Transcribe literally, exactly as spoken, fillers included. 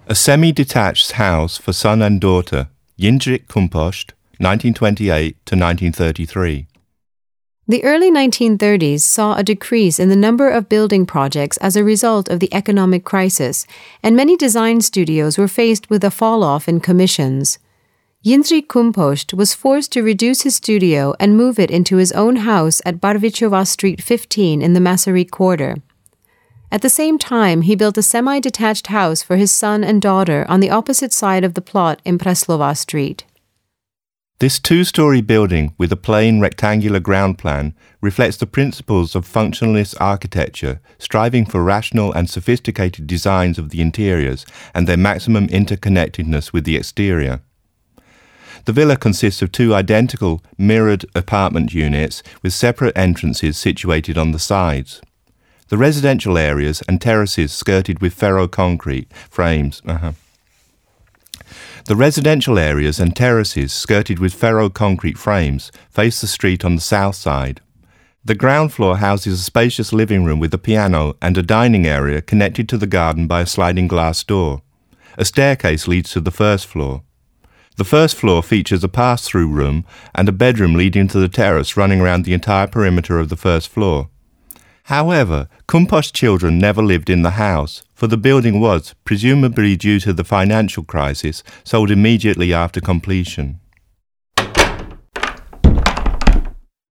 A semi-detached house for son and daughter, Jindřich Kumpost, nineteen twenty-eight to nineteen thirty-three. The early nineteen thirties saw a decrease in the number of building projects as a result of the economic crisis, and many design studios were faced with a fall-off in commissions. Jindřich Kumpost was forced to reduce his studio and move it into his own house at Barvičová Street fifteen in the Masaryk quarter. At the same time, he built a semi-detached house for his son and daughter on the opposite side of the plot in Preslová Street. This two-storey building with a plain rectangular ground plan reflects the principles of functionalist architecture, striving for rational and sophisticated designs of the interiors and their maximum interconnectedness with the exterior. The villa consists of two identical mirrored apartment units with separate entrances situated on the sides. The residential areas and terraces skirted with ferro-concrete frames. Uh-huh. The residential areas and terraces skirted with ferro-concrete frames face the street on the south side. The ground floor houses a spacious living room with a piano and a dining area connected to the garden by a sliding glass door. A staircase leads to the first floor. The first floor features a pass-through room and a bedroom leading to the terrace running around the entire perimeter of the first floor. However, Kumpost's children never lived in the house, for the building was, presumably due to the financial crisis, sold immediately after completion.